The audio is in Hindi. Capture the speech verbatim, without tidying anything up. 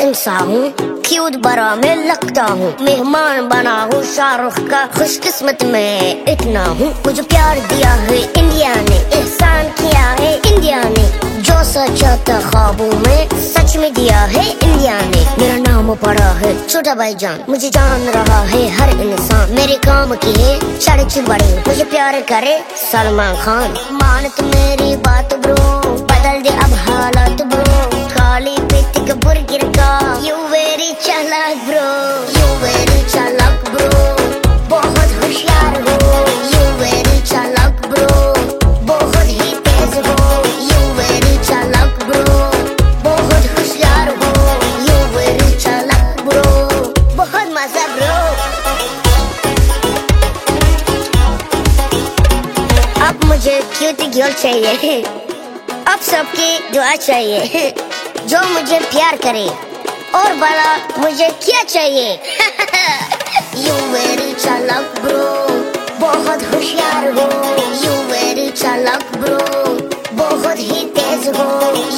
इंसान हूँ, क्यूट बड़ा मैं लगता हूँ, मेहमान बना हूँ शाहरुख का, खुशकिस्मत में इतना हूँ। मुझे प्यार दिया है इंडिया ने, एहसान किया है इंडिया ने, जो सचा था ख्वाबों में सच में दिया है इंडिया ने। मेरा नाम पड़ा है छोटा भाईजान, मुझे जान रहा है हर इंसान, मेरे काम की है चर्च बड़े, मुझे प्यार करे सलमान खान। मान तो मेरी बात ब्रो, बदल दे अब हालात ब्रो, खाली पेट का बुर्गर का, यू वेरी चालाक ब्रो, यू वेरी चालाक ब्रो, बहुत होशियार हो, यू वेरी चालाक ब्रो, बहुत ही तेज हो, यू वेरी चालाक ब्रो, बहुत होशियार हो, यू वेरी चालाक ब्रो, बहुत मजा ब्रो। अब मुझे क्यूट गर्ल चाहिए, अब सबकी दुआ चाहिए, जो मुझे प्यार करे, और बड़ा मुझे क्या चाहिए। यू वेरी चालाक ब्रो, बहुत होशियार हो, यू वेरी चालाक ब्रो, बहुत ही तेज हो।